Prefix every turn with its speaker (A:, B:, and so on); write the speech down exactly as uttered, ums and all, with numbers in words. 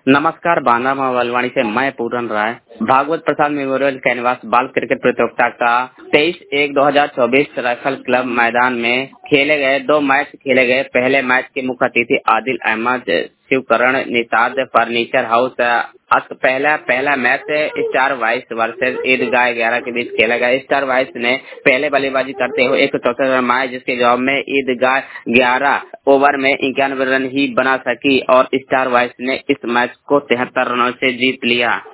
A: नमस्कार, बांदा मावलवाड़ी से मैं Puran Rai. Bhagwat Prasad memorial canvas ball cricket प्रतियोगिता का तेईस एक दो हजार चौबीस राइफल क्लब मैदान में खेले गए दो मैच खेले गए। पहले मैच के मुख्य अतिथि आदिल अहमद शिवकरण निषाद फर्नीचर हाउस अस पहला पहला match star wise versus Idgah ग्यारह के बीच खेला गया। स्टार वाइस ने पहले बल्लेबाजी करते हुए एक सौ चौसठ रन मारे, जिसके जवाब में ईदगाह ग्यारह ओवर में इक्यानवे रन ही बना सकी और स्टार वाइस ने इस मैच को तिहत्तर रनों से जीत लिया।